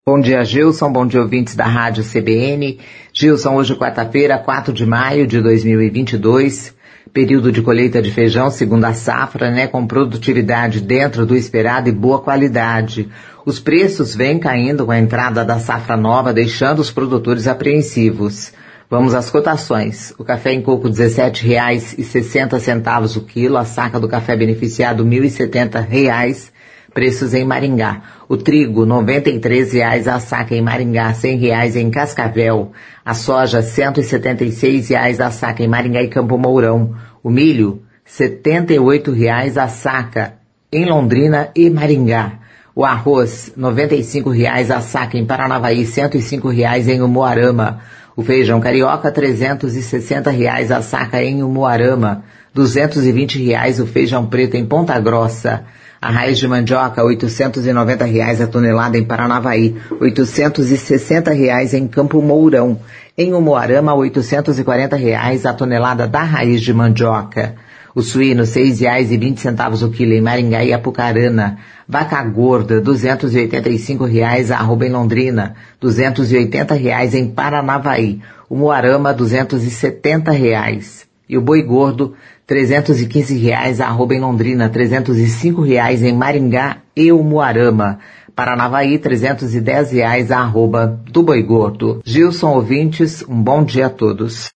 Bom dia, Gilson. Bom dia, ouvintes da Rádio CBN. Gilson, hoje quarta-feira, 4 de maio de 2022, período de colheita de feijão, segunda safra, com produtividade dentro do esperado e boa qualidade. Os preços vêm caindo com a entrada da safra nova, deixando os produtores apreensivos. Vamos às cotações. O café em coco R$ 17,60 o quilo, a saca do café beneficiado R$ 1.070, preços em Maringá. O trigo, R$ 93,00 a saca em Maringá, R$ 100,00 em Cascavel. A soja, R$ 176,00 a saca em Maringá e Campo Mourão. O milho, R$ 78,00 a saca em Londrina e Maringá. O arroz, R$ 95,00 a saca em Paranavaí, R$ 105,00 em Umuarama. O feijão carioca, R$ 360,00 a saca em Umuarama. R$ 220,00 o feijão preto em Ponta Grossa. A raiz de mandioca, R$ 890,00 a tonelada em Paranavaí, R$ 860,00 em Campo Mourão. Em Umuarama, R$ 840,00 a tonelada da raiz de mandioca. O suíno, R$ 6,20 o quilo em Maringá e Apucarana. Vaca gorda, R$ 285,00 a arroba em Londrina, R$ 280,00 em Paranavaí. Umuarama, R$ 270,00. E o boi gordo, R$ 315,00 a arroba em Londrina, R$ 305,00 em Maringá e Umuarama. Paranavaí, R$ 310,00 a arroba do boi gordo. Gilson, ouvintes, um bom dia a todos.